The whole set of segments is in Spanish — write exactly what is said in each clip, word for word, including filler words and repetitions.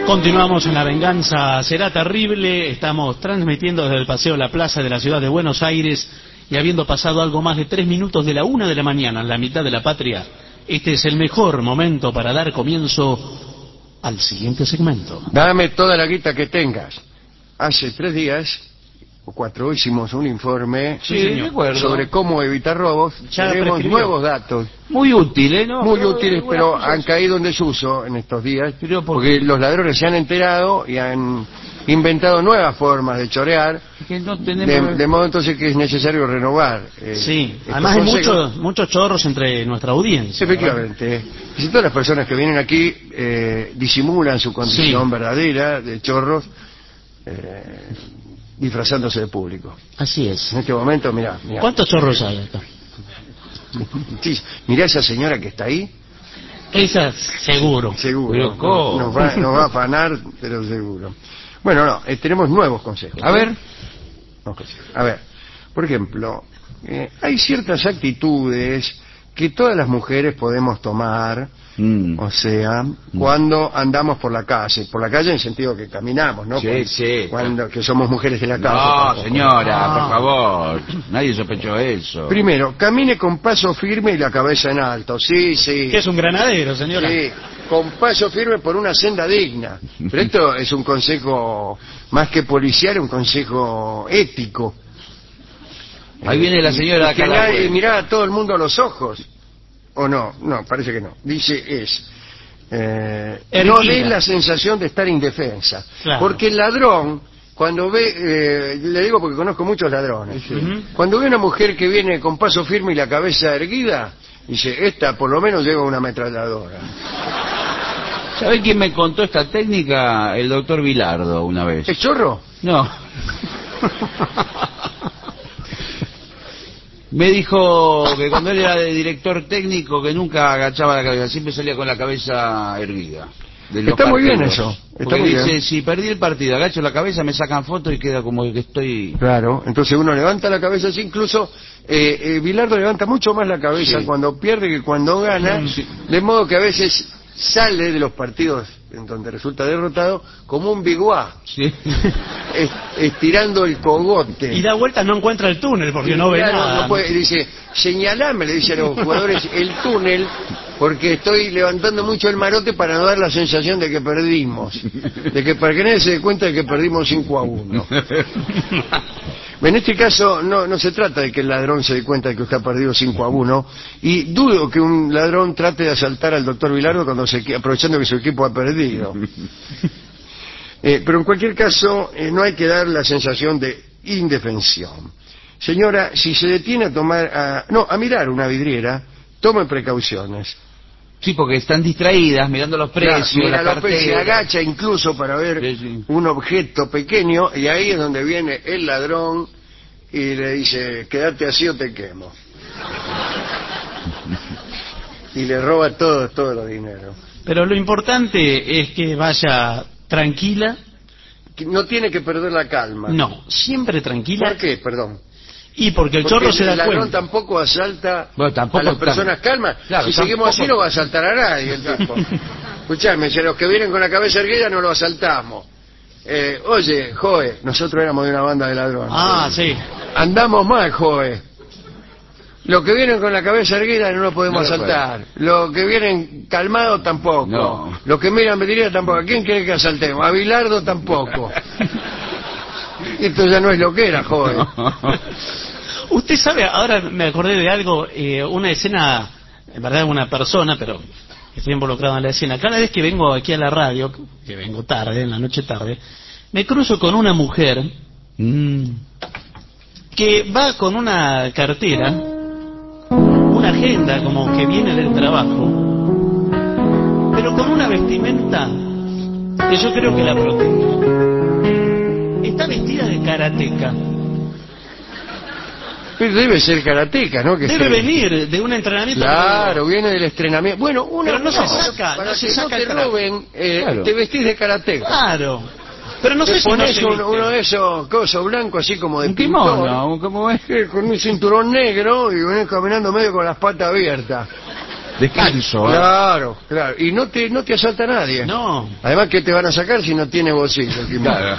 Continuamos en La Venganza Será Terrible. Estamos transmitiendo desde el Paseo La Plaza de la ciudad de Buenos Aires y habiendo pasado algo más de tres minutos de la una de la mañana en la mitad de la patria, este es el mejor momento para dar comienzo al siguiente segmento. Dame toda la guita que tengas. Hace tres días o cuatro hicimos un informe sí, señor, sobre cómo evitar robos. Ya tenemos nuevos datos. Muy útiles, ¿no? Muy pero, útiles, pero han caído en desuso en estos días, ¿por porque los ladrones se han enterado y han inventado nuevas formas de chorear, que no tenemos... de, de modo entonces que es necesario renovar. Eh, sí, además hay muchos muchos chorros entre nuestra audiencia. Efectivamente. ¿Verdad? Y si todas las personas que vienen aquí eh, disimulan su condición sí. verdadera de chorros, eh, disfrazándose de público. Así es. En este momento, mirá, mirá. ¿Cuántos chorros hay acá? Sí, mirá esa señora que está ahí. Esa, seguro. Seguro. Pero, nos, va, nos va a afanar, pero seguro. Bueno, no, eh, tenemos nuevos consejos. A ver. Nuevos consejos. A ver, por ejemplo, eh, hay ciertas actitudes que todas las mujeres podemos tomar, mm. o sea, mm. cuando andamos por la calle, por la calle en sentido que caminamos, ¿no? Sí, cuando, sí. Cuando, que somos mujeres de la calle. No, tampoco. señora, Ah. por favor. Nadie sospechó eso. Primero, camine con paso firme y la cabeza en alto. Sí, sí. ¿Qué es un granadero, señora? Sí, con paso firme por una senda digna. Pero esto es un consejo más que policial, un consejo ético. Ahí viene la señora y que acá. nadie mirá a todo el mundo a los ojos. ¿O no? No, parece que no. Dice es... Eh, no dé la sensación de estar indefensa. Claro. Porque el ladrón, cuando ve... Eh, le digo porque conozco muchos ladrones. Sí. Uh-huh. Cuando ve una mujer que viene con paso firme y la cabeza erguida, dice, esta por lo menos lleva una ametralladora. ¿Sabe quién me contó esta técnica? El doctor Vilardo, una vez. ¿Es chorro? No. Me dijo que cuando él era de director técnico que nunca agachaba la cabeza, siempre salía con la cabeza erguida. Está muy bien eso. Está muy dice, bien. si perdí el partido, agacho la cabeza, me sacan fotos y queda como que estoy... Claro, entonces uno levanta la cabeza así, incluso eh, eh, Bilardo levanta mucho más la cabeza Sí. cuando pierde que cuando gana, Sí. de modo que a veces sale de los partidos en donde resulta derrotado como un biguá, Sí. es- estirando el cogote. Y da vueltas, no encuentra el túnel porque no ve Claro, nada. no puede- dice, señalame, le dice a los jugadores, el túnel, porque estoy levantando mucho el marote para no dar la sensación de que perdimos, de que para que nadie se dé cuenta de que perdimos cinco a uno. En este caso no, no se trata de que el ladrón se dé cuenta de que usted ha perdido cinco a uno, y dudo que un ladrón trate de asaltar al doctor Vilardo cuando se, aprovechando que su equipo ha perdido. Eh, pero en cualquier caso, eh, no hay que dar la sensación de indefensión. Señora, si se detiene a tomar, a, no, a mirar una vidriera, tome precauciones. Sí, porque están distraídas mirando los precios, Claro, mira la los precios, se cartera. agacha incluso para ver Sí, sí. un objeto pequeño, y ahí es donde viene el ladrón y le dice, quédate así o te quemo. Y le roba todo, todo los dinero. Pero lo importante es que vaya tranquila. Que no tiene que perder la calma. No, siempre tranquila. ¿Por qué? Perdón. Y porque el Porque chorro se da el ladrón cuenta. tampoco asalta Bueno, tampoco a las tan- personas calmas. Claro, si tampoco- seguimos así no va a asaltar a nadie el tipo. Escuchame, si a los que vienen con la cabeza erguida no lo asaltamos. Eh, oye, Joe, nosotros éramos de una banda de ladrones. Ah, sí. Andamos mal, Joe. Los que vienen con la cabeza erguida no lo podemos No lo asaltar. Los que vienen calmados tampoco. No. Los que miran vidriera tampoco. ¿A quién quiere que asaltemos? A Bilardo tampoco. Esto ya no es lo que era, Joe. Usted sabe, ahora me acordé de algo, eh, una escena, en verdad una persona, pero estoy involucrado en la escena. Cada vez que vengo aquí a la radio, que vengo tarde, en la noche tarde, me cruzo con una mujer Mm. que va con una cartera, una agenda como que viene del trabajo, pero con una vestimenta que yo creo que la protege. Está vestida de karateca. Pero debe ser karateca, ¿no? Que Debe se- venir de un entrenamiento. Claro, viene del entrenamiento. Bueno, una Pero no se cosa, saca, para no se que saca no el te traje. roben, eh, Claro. te vestís de karateca. Claro. Pero no Te sé si no pones se un- viste. uno de esos cosos blancos así como de Un pintor, kimono, como es. eh, con un cinturón negro y venís caminando medio con las patas abiertas. Descanso. ¿eh? Claro, claro. Y no te, no te asalta nadie. No. Además, ¿qué te van a sacar si no tiene bolsillo? Claro.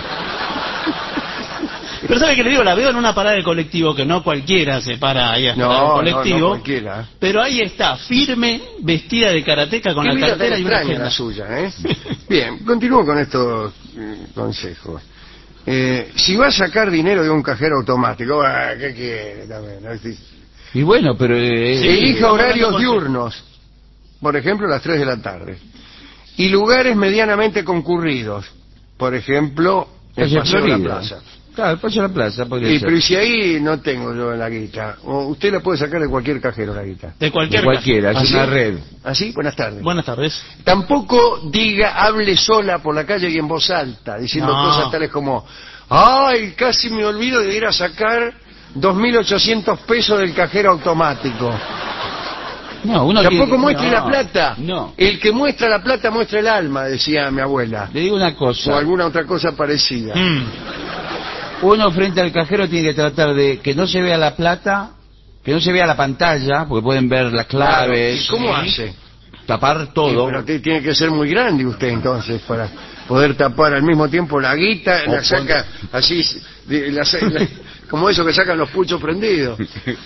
Pero ¿sabe qué le digo? La veo en una parada de colectivo, que no cualquiera se para ahí a esperar No, un no, colectivo. no cualquiera. Pero ahí está, firme, vestida de karateca con Qué la vida tan cartera y una extraña agenda. la suya, ¿eh? Bien, continúo con estos eh, consejos. Eh, si va a sacar dinero de un cajero automático, ah, ¿qué quiere también? ¿No? Sí. Y bueno, pero... eh, Sí, Elija estamos horarios hablando con- diurnos, por ejemplo, a las tres de la tarde. Y lugares medianamente concurridos, por ejemplo, el Calle Paseo de la Florida. Plaza. Claro, el Paseo de la Plaza podría Sí, ser. pero ¿y si ahí no tengo yo la guita? O usted la puede sacar de cualquier cajero, la guita. De cualquier De cualquiera, ¿Ah, es sí? una red. ¿Así? Buenas tardes. Buenas tardes. Tampoco diga, hable sola por la calle y en voz alta, diciendo No. cosas tales como, ¡ay, casi me olvido de ir a sacar dos mil ochocientos pesos del cajero automático! No, uno Tampoco tiene- muestre no, la plata. No. El que muestra la plata muestra el alma, decía mi abuela. Le digo una O cosa. alguna otra cosa parecida. Mm. Uno frente al cajero tiene que tratar de que no se vea la plata, que no se vea la pantalla, porque pueden ver las claves. ¿Y cómo ¿sí? hace? Tapar Sí, todo. pero t- tiene que ser muy grande usted entonces para poder tapar al mismo tiempo la guita, O la saca así, de- la sa- la- como eso que sacan los puchos prendidos.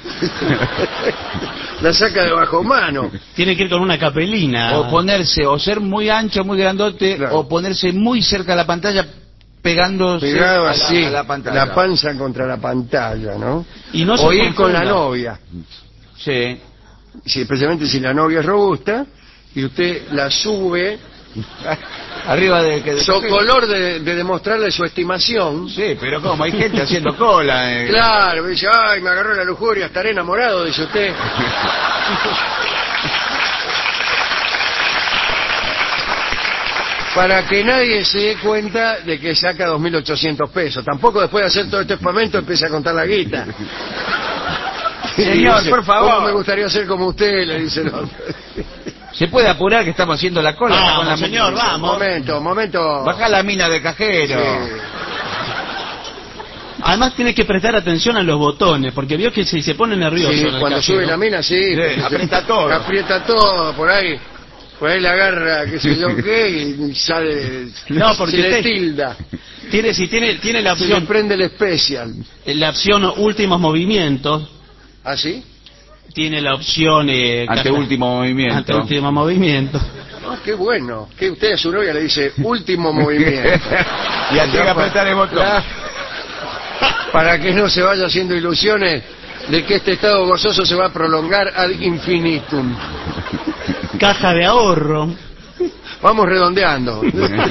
La saca de bajo mano. Tiene que ir con una capelina. O ponerse, o ser muy ancho, muy grandote, Claro. o ponerse muy cerca de la pantalla, pegándose Pegado a la, así, a la pantalla. la panza contra la pantalla, ¿no? Y no se o ir con la confunda. novia, Sí. si, especialmente si la novia es robusta, y usted la sube, Arriba de que... su color de, de demostrarle su estimación. Sí, pero ¿cómo? Hay gente haciendo cola. eh. Claro, dice, ay, me agarró la lujuria, estaré enamorado, dice usted. Para que nadie se dé cuenta de que saca dos mil ochocientos pesos. Tampoco después de hacer todo este espamento empiece a contar la guita. Señor, Y dice, por favor. ¿cómo me gustaría ser como usted? Le dice el otro. Se puede apurar que estamos haciendo la cola. Vamos, con la señor, música. vamos. Momento, momento. Baja la mina de cajero. Sí. Además tiene que prestar atención a los botones, porque vio que si se pone nervioso Sí, en el cuando cajero, sube la mina, sí. Sí, aprieta todo. Aprieta todo, por ahí. Por ahí la agarra, qué sé yo qué, y sale. No, porque se le usted- tilda. tiene, si tiene, tiene la Se le opción, prende el especial. la opción últimos movimientos, ¿Ah, sí? tiene la opción eh, Ante caja- último movimiento. ante último movimiento. Ah, qué bueno. Que usted a su novia le dice último movimiento. Y así que apretar el botón. Claro. Para que no se vaya haciendo ilusiones de que este estado gozoso se va a prolongar ad infinitum. Caja de ahorro. Vamos redondeando.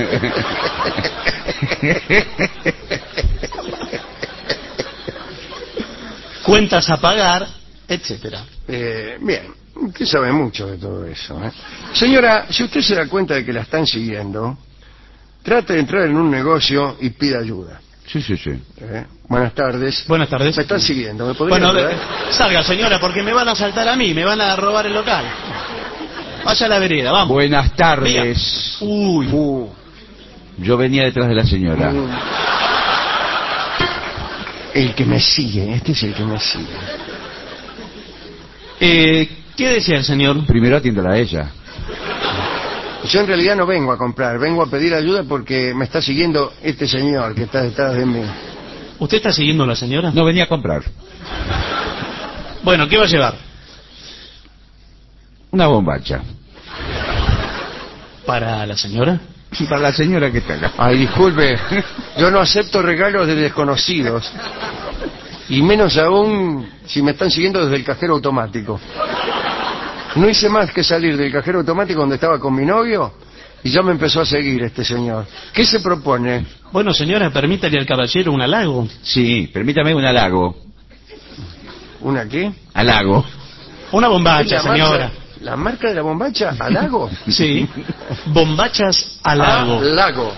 Cuentas a pagar, etcétera. Eh, bien, usted sabe mucho de todo eso. ¿eh? Señora, si usted se da cuenta de que la están siguiendo, trate de entrar en un negocio y pida ayuda. Sí, sí, sí. ¿eh? Buenas tardes. Buenas tardes. Me están siguiendo, ¿me podría Bueno, ayudar? de- salga señora, porque me van a asaltar a mí, me van a robar el local. Vaya a la vereda, vamos. Buenas tardes. Vea. Uy, Uh, Yo venía detrás de la señora. mm. El que me sigue, este es el que me sigue. eh, ¿qué decía el señor? Primero atiéndola a ella. Yo en realidad no vengo a comprar, vengo a pedir ayuda porque me está siguiendo este señor que está detrás de mí. ¿Usted está siguiendo a la señora? No venía a comprar. Bueno, ¿qué va a llevar? Una bombacha. ¿Para la señora? Para la señora que está acá. Ay, disculpe, yo no acepto regalos de desconocidos. Y menos aún si me están siguiendo desde el cajero automático. No hice más que salir del cajero automático donde estaba con mi novio y ya me empezó a seguir este señor. ¿Qué se propone? Bueno, señora, permítale al caballero un halago. Sí, permítame un halago. ¿Una qué? Halago. Una bombacha, ¿La señora. marca, ¿La marca de la bombacha? ¿Halago? Sí. Bombachas al lago. Ah, Lago.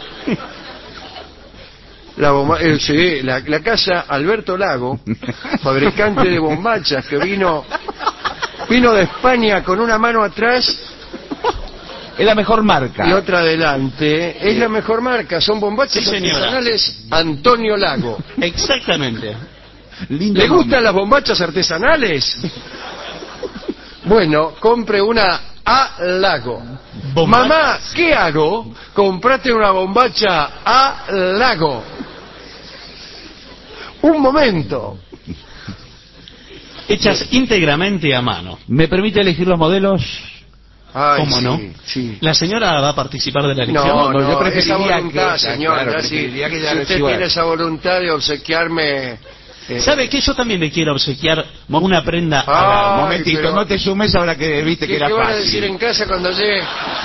La, bomba- eh, sí, la, la casa Alberto Lago, fabricante de bombachas, que vino vino de España con una mano atrás Es la mejor marca. y otra adelante. Es la mejor marca, son bombachas Sí, señora. artesanales Antonio Lago. Exactamente. Lindo ¿Le nombre. gustan las bombachas artesanales? Bueno, compre una a lago. Bombachas. Mamá, ¿qué hago? Comprate una bombacha a lago. Un momento. Hechas íntegramente a mano. ¿Me permite elegir los modelos? Ay, ¿Cómo sí, no? Sí. ¿La señora va a participar de la elección? No, No, no, yo preferiría esa voluntad, que- señor. claro, ya si, preferiría que ya si usted reciba. tiene esa voluntad de obsequiarme... eh, ¿Sabe qué? Yo también le quiero obsequiar una prenda Ah, a la... Ay, Un momentito, pero- no te sumes ahora que viste ¿Qué, que era qué van a fácil. decir en casa cuando llegue?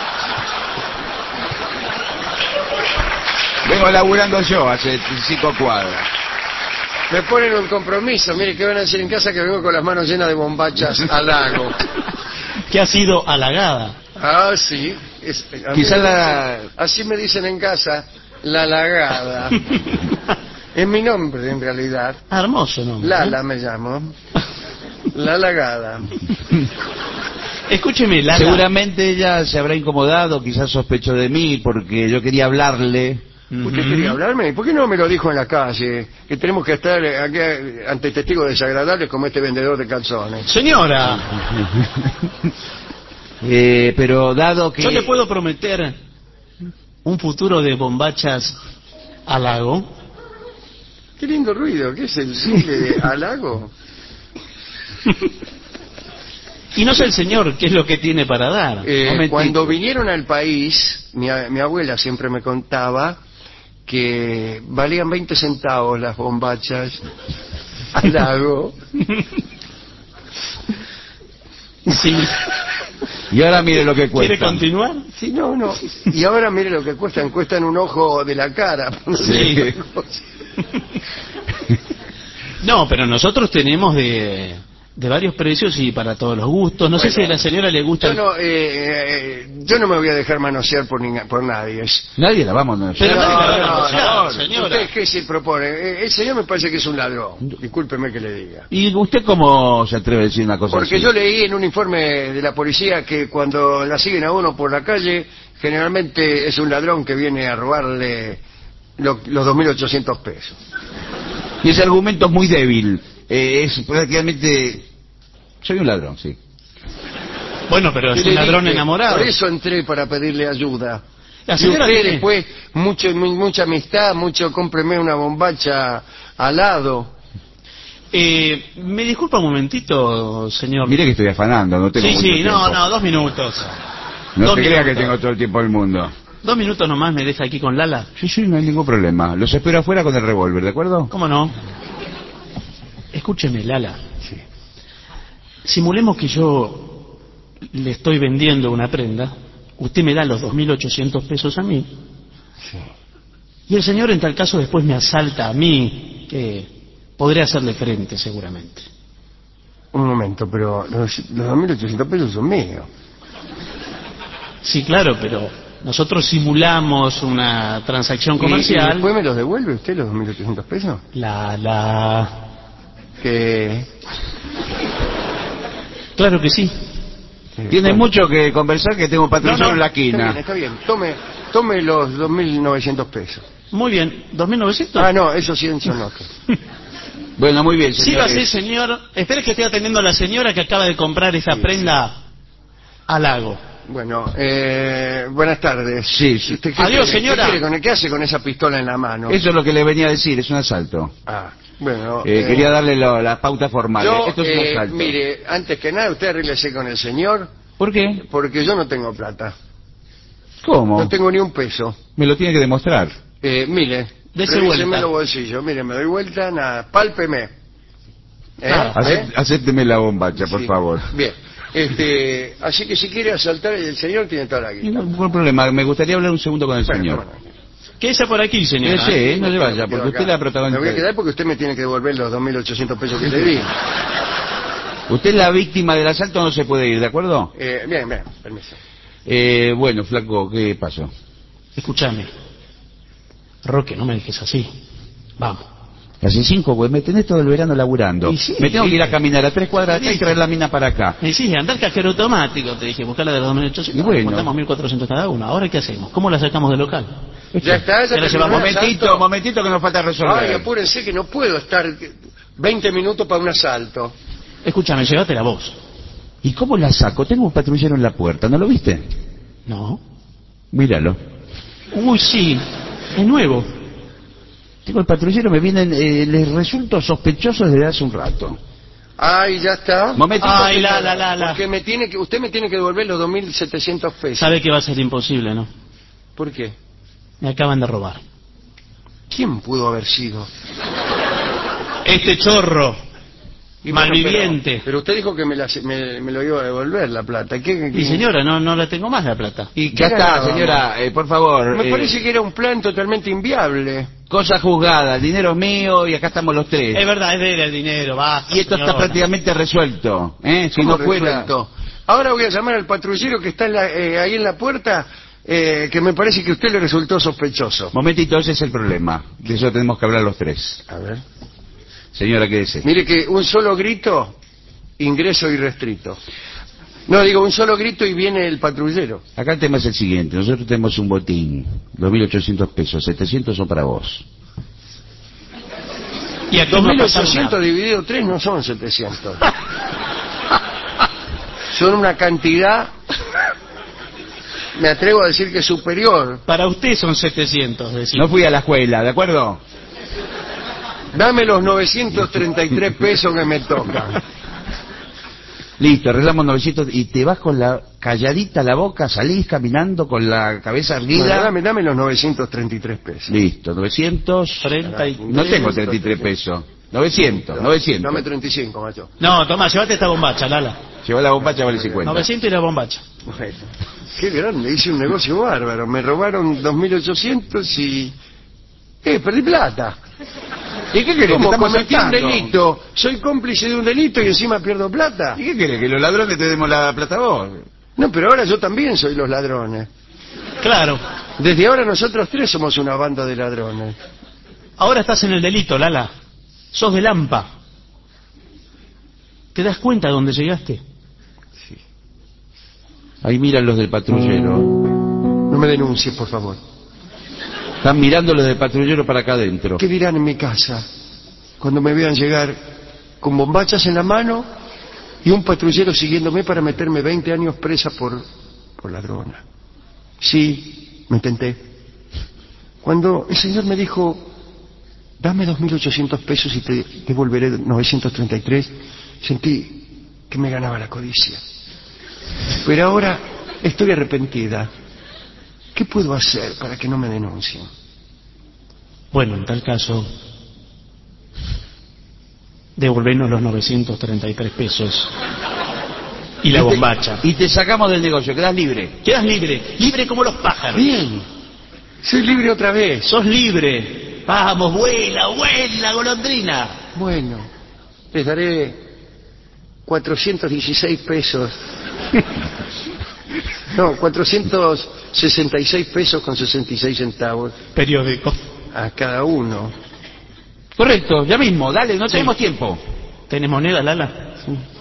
Vengo laburando yo hace cinco cuadras. Me ponen un compromiso. Mire, ¿qué van a decir en casa? Que vengo con las manos llenas de bombachas al lago. que ha sido halagada. Ah, sí. Es- a mí Quizá me la- dicen- así me dicen en casa, la lagada. Es mi nombre, en realidad. Hermoso nombre. Lala me llamo. La lagada. Escúcheme, Lala. Seguramente ella se habrá incomodado, quizás sospechó de mí, porque yo quería hablarle. ¿Usted Ujú. quería hablarme? ¿Por qué no me lo dijo en la calle? Que tenemos que estar aquí ante testigos desagradables como este vendedor de calzones. Señora, Eh, pero dado que... yo le puedo prometer un futuro de bombachas al lago. Qué lindo ruido. ¿Qué es el simple de al lago? Y no sé el señor qué es lo que tiene para dar. Eh, Momentito. cuando vinieron al país, mi, a- mi abuela siempre me contaba que valían veinte centavos las bombachas al lago. Sí. Y ahora mire lo que cuesta. ¿Quiere continuar? Sí, no, no. Y ahora mire lo que cuestan. Cuestan un ojo de la cara. Sí. No, pero nosotros tenemos de, de varios precios y para todos los gustos. No sé Bueno, si a la señora le gusta... Yo el- no, eh, eh, yo no me voy a dejar manosear por, ni- por nadie. Es- Nadie la vamos a Pero no, nadie la va a no, manosear, no, señora. ¿Usted qué se propone? Eh, El señor me parece que es un ladrón. Discúlpeme que le diga. ¿Y usted cómo se atreve a decir una cosa Porque así? yo leí en un informe de la policía que cuando la siguen a uno por la calle, generalmente es un ladrón que viene a robarle lo- los dos mil ochocientos pesos. Y ese argumento es muy débil. Eh, es prácticamente... Soy un ladrón, sí. Bueno, pero es Y un le ladrón dije, enamorado. Por eso entré para pedirle ayuda. La Y señora usted tiene- después, mucho, mu- mucha amistad, mucho cómpreme una bombacha al lado. Eh, me disculpa un momentito, señor. Mire que estoy afanando, no tengo Sí, mucho sí, tiempo. no, no, dos minutos. No dos se crea que minutos. tengo todo el tiempo del mundo. Dos minutos nomás me deja aquí con Lala. Sí, sí, no hay ningún problema. Los espero afuera con el revólver, ¿de acuerdo? ¿Cómo no? Escúcheme, Lala. Sí. Simulemos que yo le estoy vendiendo una prenda. Usted me da los dos mil ochocientos pesos a mí. Sí. Y el señor en tal caso después me asalta a mí, que podré hacerle frente seguramente. Un momento, pero los, los dos mil ochocientos pesos son míos. Sí, claro, pero nosotros simulamos una transacción ¿Y, y comercial. después me los devuelve usted los dos mil ochocientos pesos? La, la... Que... Claro que sí. Tiene Bueno. mucho que conversar, que tengo un patrón No, no, en la Está bien, esquina. está bien. Tome, tome los dos mil novecientos pesos. Muy bien, ¿dos mil novecientos? Ah, no, eso sí son otros. Bueno, muy bien, Sí, va a señores. ser, señor. Espere que estoy atendiendo a la señora que acaba de comprar esa Sí, prenda al lago. Bueno, eh, buenas tardes. Sí, sí. ¿Usted qué Adiós, quiere? señora. ¿Qué, quiere con- ¿Qué hace con esa pistola en la mano? Eso es lo que le venía a decir, es un asalto. Ah, bueno. Eh, eh, quería darle lo- las pautas formales. yo, Esto es eh, un asalto. mire, antes que nada, usted arréglese con el señor, ¿Por qué? porque yo no tengo plata. ¿Cómo? No tengo ni un peso. Me lo tiene que demostrar. Eh, mire, Dese revíseme vuelta. los bolsillos. Mire, me doy vuelta, nada, pálpeme. ¿Eh? Nada. ¿Eh? Acep- Acépteme la bombacha, por Sí. favor. Bien. Este, así que si quiere asaltar, el señor tiene toda la guita. Ningún problema, me gustaría hablar un segundo con el Bueno, señor. cómo no. Quédese por aquí, señora. Sí, sí, no se vaya, Me quedo porque usted acá. es la protagonista. Me voy a quedar porque usted me tiene que devolver los dos mil ochocientos pesos que le di. Usted es la víctima del asalto, no se puede ir, ¿de acuerdo? Eh, bien, bien, permiso. Eh, bueno, flaco, ¿qué pasó? Escúchame. Roque, no me dejes así. Vamos. Hace cinco, pues me tenés todo el verano laburando. Y sí, me tengo sí. que ir a caminar a tres cuadras acá y traer la mina para acá. Y sí, anda al cajero automático, te dije, buscar la de los dos mil ochocientos. Y bueno. Contamos mil cuatrocientos cada uno. ¿Ahora qué hacemos? ¿Cómo la sacamos del local? Ya está, ya Se la terminó llevamos. el Momentito, asalto. momentito que nos falta resolver. Ay, apúrense que no puedo estar veinte minutos para un asalto. Escúchame, llévatela vos. ¿Y cómo la saco? Tengo un patrullero en la puerta, ¿no lo viste? No. Míralo. Uy, sí. Es nuevo. Tengo el patrullero, me vienen, eh, les resulto sospechosos desde hace un rato. Ay, ya está. Momentito. Ay, señora. la, la, la, la. Porque me tiene que, usted me tiene que devolver los dos mil setecientos pesos. Sabe que va a ser imposible, ¿no? ¿Por qué? Me acaban de robar. ¿Quién pudo haber sido? Este chorro. Y bueno, Malviviente. Pero, pero usted dijo que me, la- me- me lo iba a devolver la plata. ¿Qué, qué- Y señora, no, no la tengo más la plata. ¿Y qué Ya está, ganábamos? señora, eh, por favor. Me eh, parece que era un plan totalmente inviable. Cosa juzgada, el dinero es mío y acá estamos los tres. Es verdad, es de él el dinero, va. Y esto está prácticamente resuelto, ¿eh? Si ¿Cómo no fuera... resuelto? Ahora voy a llamar al patrullero que está en la- eh, ahí en la puerta, eh, que me parece que a usted le resultó sospechoso. Momentito, ese es el problema. De eso tenemos que hablar los tres. A ver. Señora, ¿qué dice? Mire que un solo grito, ingreso irrestricto. No, digo, un solo grito y viene el patrullero. Acá el tema es el siguiente. Nosotros tenemos un botín, dos mil ochocientos pesos, setecientos son para vos. Y aquí dos no mil pasa ochocientos nada. dividido tres no son setecientos. Son una cantidad, me atrevo a decir que superior. Para usted son setecientos, decir. No fui a la escuela, ¿de acuerdo? Dame los novecientos treinta y tres pesos que me tocan. Listo, arreglamos novecientos y te vas con la calladita la boca, salís caminando con la cabeza erguida. Bueno, dame, dame los novecientos treinta y tres pesos. Listo, novecientos. treinta y... No tengo treinta y tres pesos. novecientos, novecientos. Dame treinta y cinco, macho. No, toma, llévate esta bombacha, Lala. Lleva la bombacha, vale cincuenta. novecientos y la bombacha. Bueno, qué grande, hice un negocio bárbaro. Me robaron dos mil ochocientos y... Eh, perdí plata. ¿Y qué querés? ¿Cómo Que estamos cometí un saltando. delito? Soy cómplice de un delito y encima pierdo plata. ¿Y qué querés? ¿Que los ladrones te demos la plata a vos? No, pero ahora yo también soy los ladrones. Claro. Desde ahora nosotros tres somos una banda de ladrones. Ahora estás en el delito, Lala. Sos de Lampa. ¿Te das cuenta de dónde llegaste? Ahí miran los del patrullero. No me denuncies, por favor. Están mirando los del patrullero para acá adentro. ¿Qué dirán en mi casa cuando me vean llegar con bombachas en la mano y un patrullero siguiéndome para meterme veinte años presa por, por ladrona? Sí, me tenté. Cuando el señor me dijo, dame dos mil ochocientos pesos y te devolveré novecientos treinta y tres, sentí que me ganaba la codicia. Pero ahora estoy arrepentida. ¿Qué puedo hacer para que no me denuncien? Bueno, en tal caso, devolvernos los novecientos treinta y tres pesos y la Y te- bombacha. Y te sacamos del negocio, quedás libre. Quedas libre, libre como los pájaros. Bien, soy libre otra vez. Sos libre. Vamos, vuela, vuela, golondrina. Bueno, les daré cuatrocientos dieciséis pesos. No, cuatrocientos sesenta y seis pesos con sesenta y seis centavos Periódico. a cada uno. Correcto, ya mismo, dale, no Sí. tenemos tiempo. ¿Tenés moneda, Lala?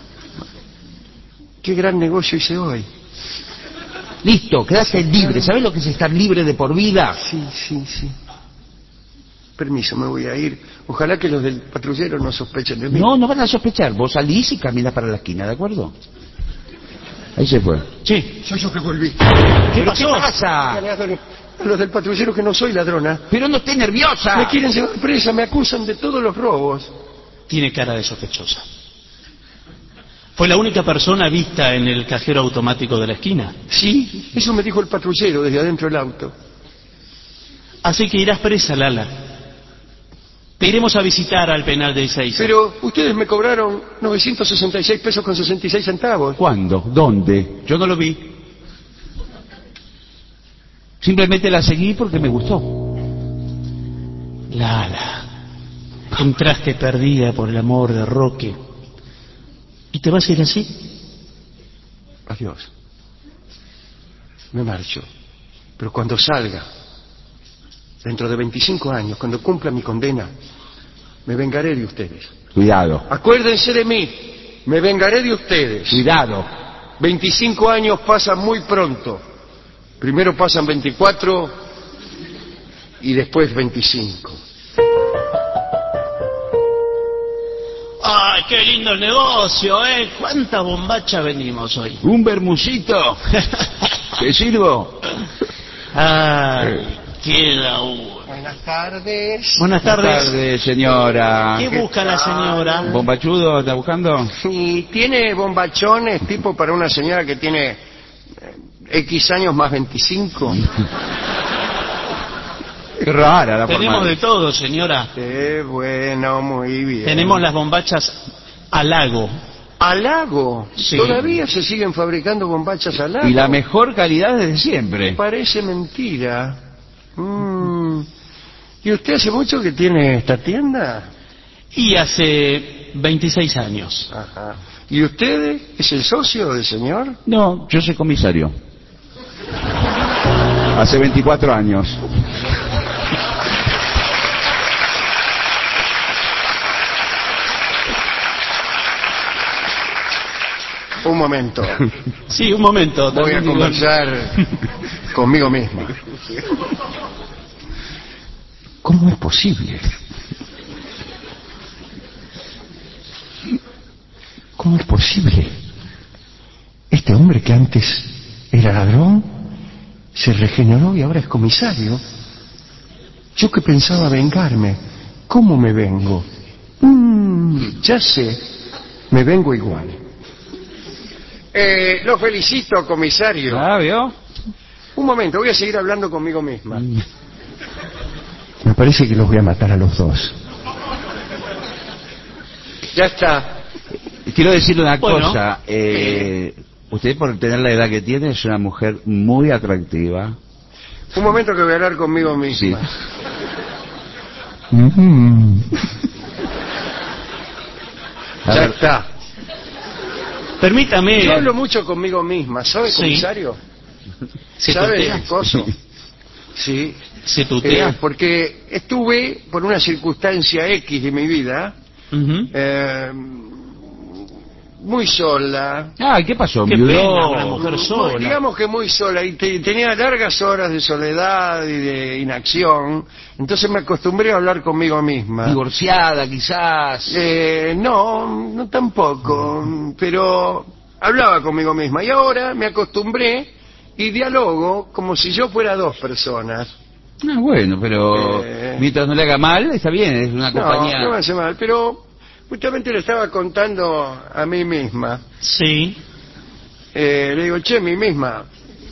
Qué gran negocio hice hoy. Listo, quedaste libre. ¿Sabés lo que es estar libre de por vida? Sí, sí, sí. Permiso, me voy a ir. Ojalá que los del patrullero no sospechen de mí. No, no van a sospechar. Vos salís y caminas para la esquina, ¿de acuerdo? Ahí se fue. Sí. Soy yo que volví. ¿Qué ¿Pero pasó? qué pasa? A los del patrullero que no soy ladrona. Pero no estés nerviosa. Me quieren llevar presa, me acusan de todos los robos. Tiene cara de sospechosa. Fue la única persona vista en el cajero automático de la esquina. Sí, eso me dijo el patrullero desde adentro del auto. Así que irás presa, Lala. Te iremos a visitar al penal de Ezeiza. Pero ustedes me cobraron novecientos sesenta y seis pesos con sesenta y seis centavos. ¿Cuándo? ¿Dónde? Yo no lo vi. Simplemente la seguí porque me gustó. Lala, entraste perdida por el amor de Roque. ¿Y te vas a ir así? Adiós. Me marcho. Pero cuando salga, dentro de veinticinco años, cuando cumpla mi condena, me vengaré de ustedes. Cuidado, Acuérdense de mí, me vengaré de ustedes. cuidado. veinticinco años pasan muy pronto. Primero pasan veinticuatro y después veinticinco. ¡Ay, qué lindo el negocio, eh! ¿Cuánta bombacha venimos hoy? Un bermucito. ¿Te sirvo? ¡Ay, qué laburo! Buenas tardes. Buenas tardes. Buenas tardes, señora. ¿Qué busca la señora? ¿Bombachudo está buscando? ¿Y tiene bombachones tipo para una señora que tiene eh, X años más veinticinco? Qué rara la forma. Tenemos de todo, señora. Eh, bueno, muy bien. Tenemos las bombachas al lago. ¿Al lago? Sí. ¿Todavía se siguen fabricando bombachas al lago? Y la mejor calidad desde siempre. Parece mentira. Mm. ¿Y usted hace mucho que tiene esta tienda? Y hace veintiséis años. Ajá. ¿Y usted es el socio del señor? No, yo soy comisario. Hace veinticuatro años. Un momento. Sí, un momento. Voy a también- conversar conmigo mismo. ¿Cómo es posible? ¿Cómo es posible? Este hombre que antes era ladrón se regeneró y ahora es comisario. Yo que pensaba vengarme, ¿cómo me vengo? Mm, ya sé, me vengo igual. Eh, lo felicito, comisario. ¿Ah, vio? Un momento, voy a seguir hablando conmigo misma. Me parece que los voy a matar a los dos. Ya está. Quiero decirle una Bueno, cosa. Eh, usted, por tener la edad que tiene, es una mujer muy atractiva. Un momento que voy a hablar conmigo misma. Sí. Mm. A Ya ver. está. Permítame. Yo hablo mucho conmigo misma, ¿sabe, Sí. comisario? ¿Se ¿Sabe tutea? el coso? Sí. ¿Se tutea? Eh, porque estuve, por una circunstancia X de mi vida, Ujú. eh, muy sola. Ah, ¿qué pasó? Qué ¿Viudó? pena, una mujer Muy- sola. digamos que muy sola, y te- tenía largas horas de soledad y de inacción, entonces me acostumbré a hablar conmigo misma. Divorciada, quizás. Eh, no, no tampoco, pero hablaba conmigo misma, y ahora me acostumbré y dialogo como si yo fuera dos personas. Ah, bueno, pero Eh. mientras no le haga mal, está bien, es una No, compañía. no me hace mal, pero justamente le estaba contando a mí misma. Sí. Eh, le digo, che, mi misma,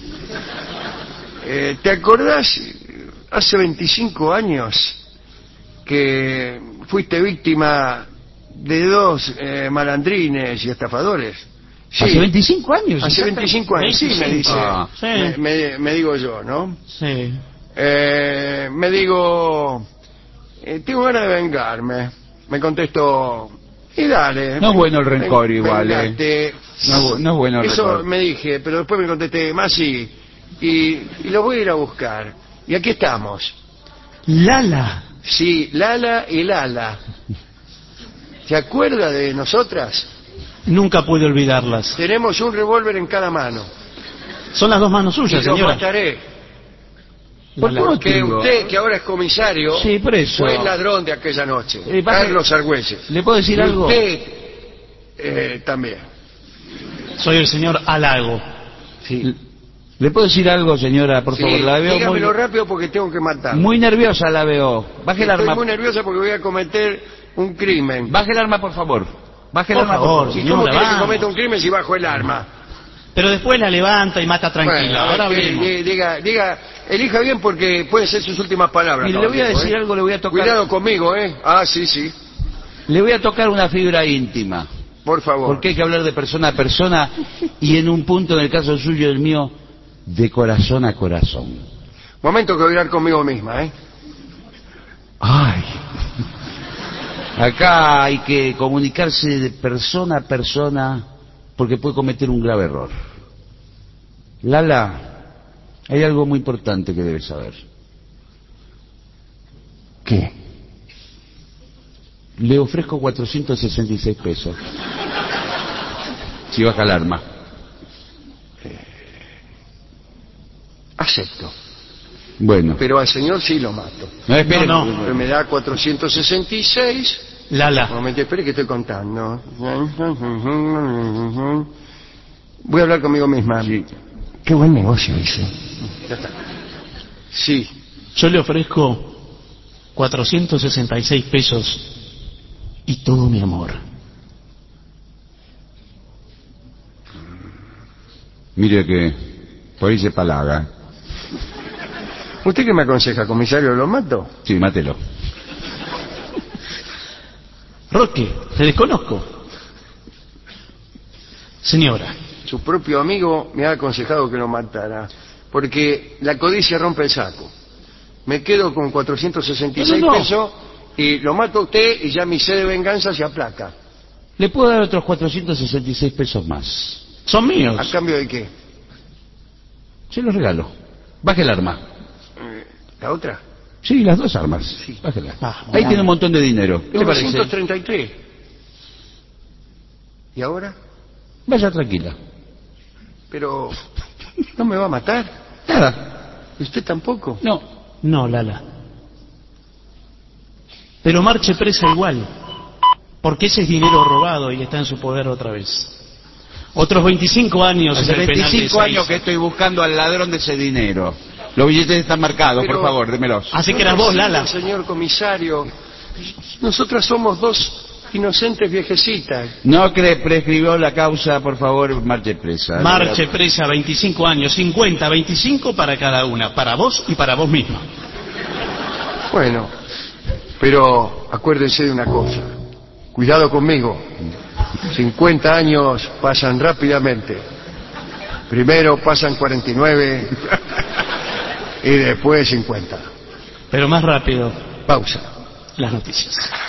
eh, ¿te acordás hace veinticinco años que fuiste víctima de dos eh, malandrines y estafadores? Sí, Hace veinticinco años. hace veinticinco años, sí, me dice, Ah, sí. me, me- me digo yo, ¿no? Sí. Eh, me digo, eh, tengo ganas de vengarme. Me contestó, y dale. No es bueno el rencor ven- igual, eh. vengate. No, es bu- no es bueno el Eso rencor. me dije, pero después me contesté, más sí, y, y lo voy a ir a buscar. Y aquí estamos. Lala. Sí, Lala y Lala. ¿Se acuerda de nosotras? Nunca pude olvidarlas. Tenemos un revólver en cada mano. Son las dos manos Y suyas, los señora. mataré. ¿Por qué no Porque tengo? usted, que ahora es comisario, Sí, por eso. fue el ladrón de aquella noche. Eh, pasa- Carlos Argüelles. ¿Le puedo decir Y algo? usted eh, también. Soy el señor Alago. Sí. ¿Le puedo decir algo, señora? Por Sí, favor, la veo muy, dígamelo rápido porque tengo que matar. muy nerviosa, la veo. Baje el Estoy arma. muy nerviosa porque voy a cometer un crimen. Baje el arma, por favor. Baje el Por arma, favor, por ¿Y favor. cómo señora, quiere que vamos. cometa un crimen si bajo el arma? Pero después la levanta y mata tranquila. Bueno, a ver, Ahora que- veremos. di- diga, diga, elija bien porque pueden ser sus últimas palabras. Mire, le voy a caballero, decir ¿eh? algo, le voy a tocar. Cuidado conmigo, ¿eh? Ah, sí, sí. Le voy a tocar una fibra íntima. Por favor. Porque hay que hablar de persona a persona y en un punto, en el caso suyo y el mío, de corazón a corazón. Momento que voy a hablar conmigo misma, ¿eh? Ay. Acá hay que comunicarse de persona a persona porque puede cometer un grave error. Lala, hay algo muy importante que debes saber. ¿Qué? Le ofrezco cuatrocientos sesenta y seis pesos. Si baja el arma. Acepto. Bueno. Pero al señor sí lo mato. No, espere. No, no. Pero me da cuatrocientos sesenta y seis Lala. Un momento, espere que estoy contando. Voy a hablar conmigo misma. Sí. Qué buen negocio hice. Ya está. Sí. Yo le ofrezco cuatrocientos sesenta y seis pesos y todo mi amor. Mire que por ahí se palaga. ¿Usted qué me aconseja, comisario? ¿Lo mato? Sí, mátelo. Roque, te desconozco. Señora. Su propio amigo me ha aconsejado que lo matara, porque la codicia rompe el saco. Me quedo con cuatrocientos sesenta y seis No, no, no. pesos y lo mato a usted y ya mi sed de venganza se aplaca. Le puedo dar otros cuatrocientos sesenta y seis pesos más. Son míos. ¿A cambio de qué? Se los regalo. Baje el arma. Eh, ¿La otra? Sí, las dos armas. Sí. Bájela. Ah, Ahí tiene un montón de dinero. ¿Qué le parece? novecientos treinta y tres. ¿Y ahora? Vaya tranquila. Pero no me va a matar. Nada. ¿Y usted tampoco? No. No, Lala. Pero marche presa igual, porque ese es dinero robado y está en su poder otra vez. Otros veinticinco años Hace en el penal de veinticinco años Ezeiza. que estoy buscando al ladrón de ese dinero. Los billetes están marcados, Pero- por favor, démelos. Así que eras vos, Lala. Señor comisario, nosotras somos dos inocentes viejecitas. No que prescribió la causa, por favor, marche presa. Marche presa veinticinco años, cincuenta, veinticinco para cada una, para vos y para vos misma. Bueno, pero acuérdense de una cosa. Cuidado conmigo. cincuenta años pasan rápidamente. Primero pasan cuarenta y nueve y después cincuenta. Pero más rápido, Pausa. las noticias.